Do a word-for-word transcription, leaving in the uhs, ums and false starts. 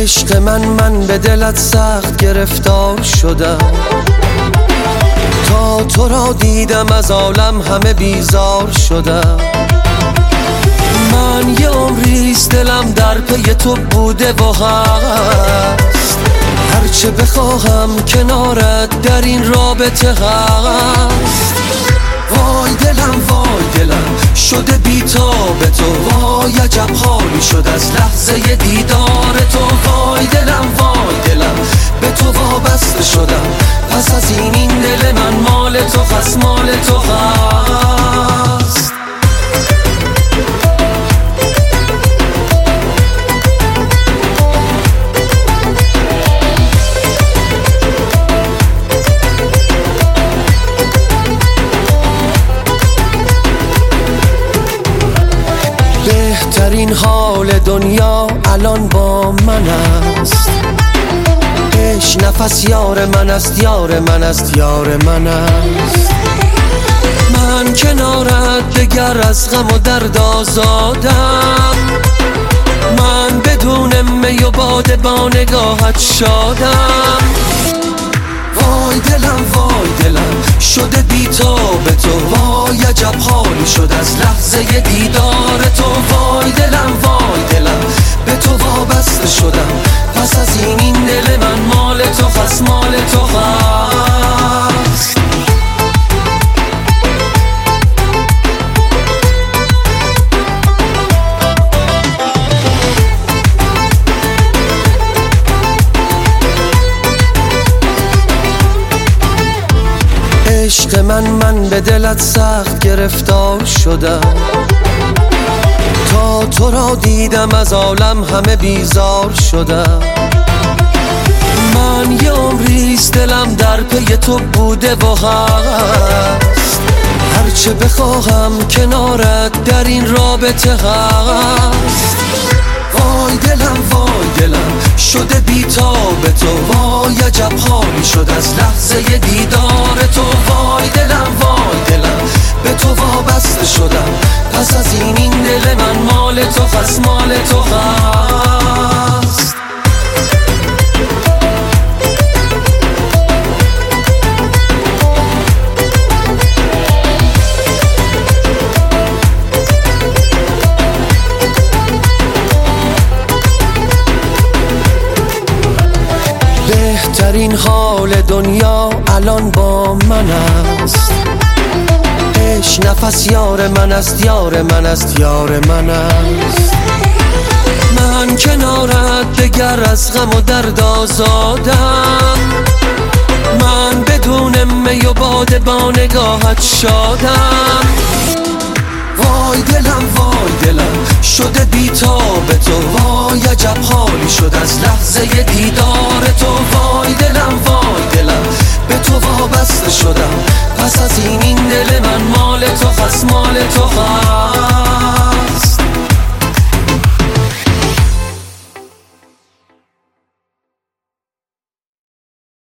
عشق من من به دلت سخت گرفتار شدم، تا تو را دیدم از عالم همه بیزار شدم. من یه عمریست دلم در پی تو بوده و هست، هرچه بخواهم کنارت در این رابطه هست. وای دلم وای دلم شده بی‌تاب تو، وای عجب حالی شد از لحظه دیدار تو. وای دلم وای دلم به تو وابسته شدم، پس از این این دل من مال تو خس مال تو هست. بهترین حال دنیا الان با من است، عشق نفس یار من است، یار من است، یار من است. من کنارت دگر از غم و درد آزادم، من بدون می و باده با نگاهت شادم. وای دلم وای دلم شده بی‌تاب تو، وای عجب حالی شد از لحظه دیدار تو. وای دلم وای دلم به تو وابسته شدم، پس از این این دل من مال تو خس مال تو هست. عشق من من به دلت سخت گرفتار شدم، تا تو را دیدم از عالم همه بیزار شدم. من یه عمریست دلم در پی تو بوده و هست، هرچه بخواهم کنارت در این رابطه هست. وای دلم وای دلم شده بی‌تاب تو، وای عجب حالی شد از لحظه دیدار تو. وای دلم وای دلم به تو وابسته شدم، پس از این این دل من مال تو خس مال تو هست. بهترین حال دنیا الان با من است، عشق نفس یار من است، یار من است، یار من است. من کنارت دگر از غم و درد آزادم، من بدون می و باده با نگاهت شادم. وای دلم وای دلم شده بی‌تاب تو، وای عجب حالی شد از لحظه دیدار تو. وای دلم وای دلم به تو